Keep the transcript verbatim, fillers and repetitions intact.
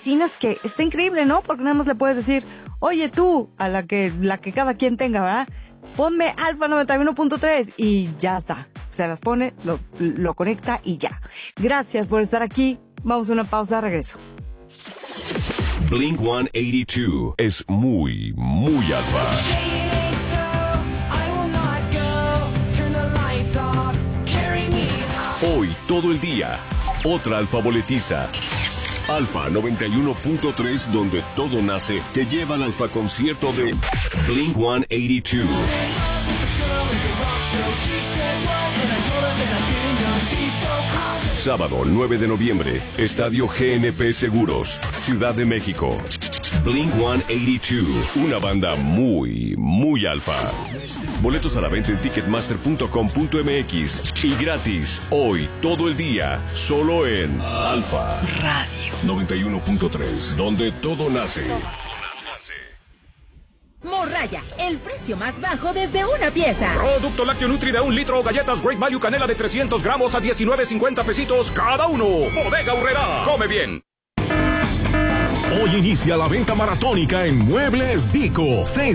vecinas que está increíble, ¿no? Porque nada más le puedes decir, oye tú, a la que, la que cada quien tenga, ¿verdad? Ponme Alfa noventa y uno punto tres y ya está. Se las pone, lo, lo conecta y ya. Gracias por estar aquí. Vamos a una pausa, regreso. Blink ciento ochenta y dos es muy, muy Alfa. Hoy, todo el día, otra Alfa boletiza. Alfa noventa y uno punto tres, donde todo nace, te lleva al Alfa concierto de Blink ciento ochenta y dos. Sábado nueve de noviembre, Estadio G N P Seguros, Ciudad de México. Blink ciento ochenta y dos, una banda muy, muy Alfa. Boletos a la venta en ticketmaster punto com punto m x y gratis hoy, todo el día, solo en Alfa Radio noventa y uno punto tres, donde todo nace. Morraya, el precio más bajo desde una pieza. Producto lácteo Nutri de un litro, galletas Great Value Canela de trescientos gramos a diecinueve cincuenta pesitos cada uno. Bodega Aurrerá, come bien. Hoy inicia la venta maratónica en Muebles Dico. Seis